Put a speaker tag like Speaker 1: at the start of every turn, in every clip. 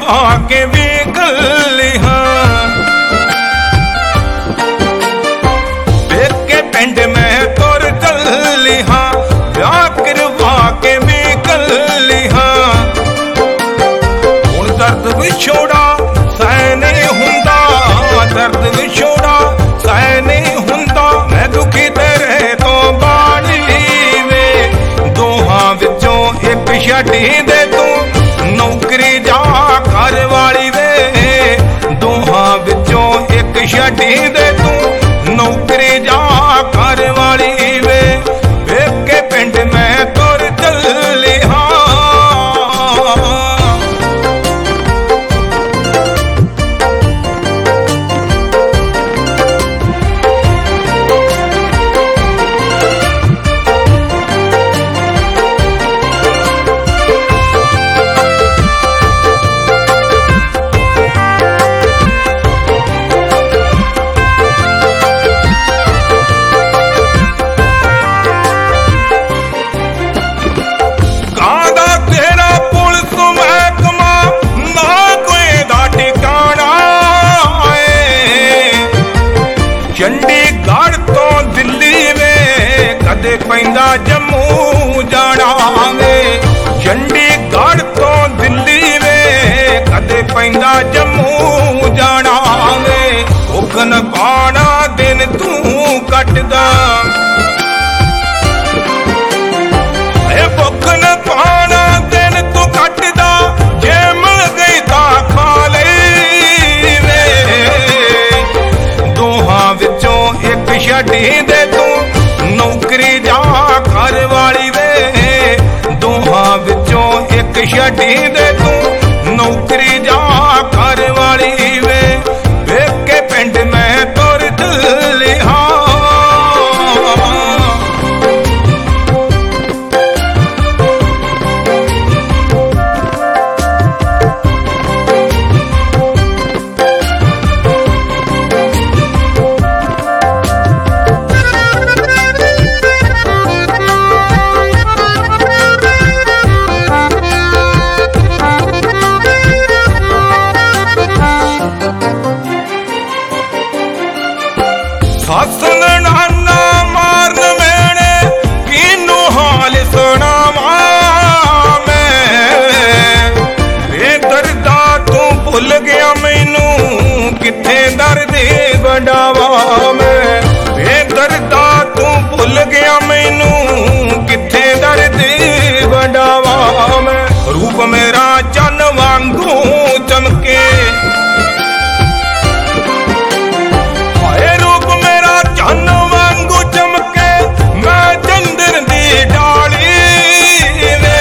Speaker 1: करवा के भी गली हाँ के पिंड में तुर चली हाँ ब्याह करवा के भी गली हाँ हुण दर्द विछोड़ा सह नहीं हुंदा दर्द विछोड़ा सह नहीं हुंदा मैं दुखी तेरे तो बाड़ी वे दोहां विचों एक छड्डी दे तू नौकरी जा घर वाली वे दोहां विचों एक छड्डी दे तू नौकरी जा घर वाली वे वेख के पिंड में तुर चली हाँ चंडीगढ़ तो दिल्ली वे कदे पैंदा जम्मू जाना वे चंडीगढ़ तो दिल्ली वे कदे पैंदा जम्मू जाना वे उगन पाना दिन तू कटदा भुखन पाना दिन तू कटदा जे मिल गई ता खा लई वे दोहां विचों एक छड्डी दे तू नौकरी जा घर वाली वे दोहां विचों एक छड्डी दे तू नौकरी जा घर वाली वे वेख के पिंड में तुर चली हाँ हसन नाना मारन मैंने किनू हाल सुनावा मैं बेदर्दा तू भुल गया मैनू किथे दर्द वडावा मैं बेदर्दा तू भुल गया मैनू किथे दर्द वडावा मैं रूप मेरा चन वांगू चमके चन वांगू चमके मैं चंदन दी डाली वे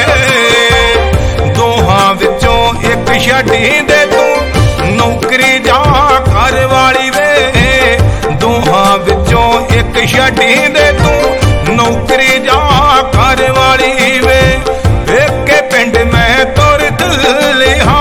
Speaker 1: दोहां विचों एक छड्डी दे तू नौकरी जा घर वाली वे दोहां विचों एक छड्डी दे तू नौकरी जा घर वाली वे वेख के पिंड में तुर चली हाँ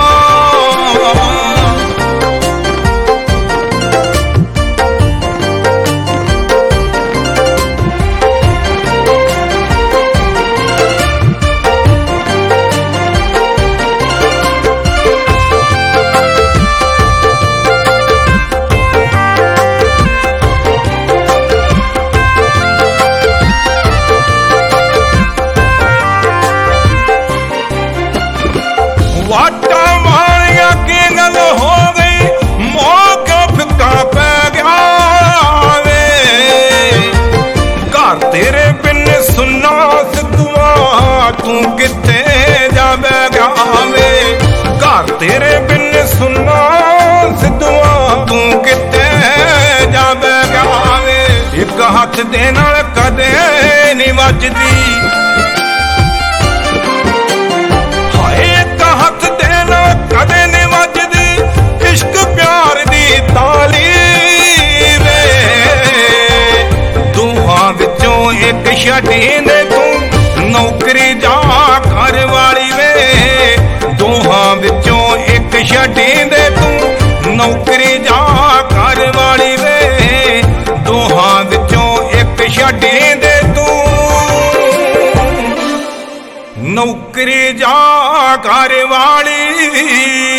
Speaker 1: वाटा मारिया की गल हो गई मौका फिक्का पै गया वे घर तेरे बिन सुना सिद्धुआ तू किथे जावेगा वे घर तेरे बिन सुना सिद्धुआ तू किथे जावेगा वे एक हाथ दे नाल कदे नहीं वजदी हथ देना कदे नहीं वजदी इश्क प्यार दी ताली वे दोहां विचों एक छड्डी दे तू नौकरी जा घर वाली वे दोहां विचों एक छड्डी दे तू नौकरी जा घर वाली वे दोहां विचों एक छड्डी दे तू ਨੌਕਰੀ ਜਾ ਘਰ ਵਾਲੀ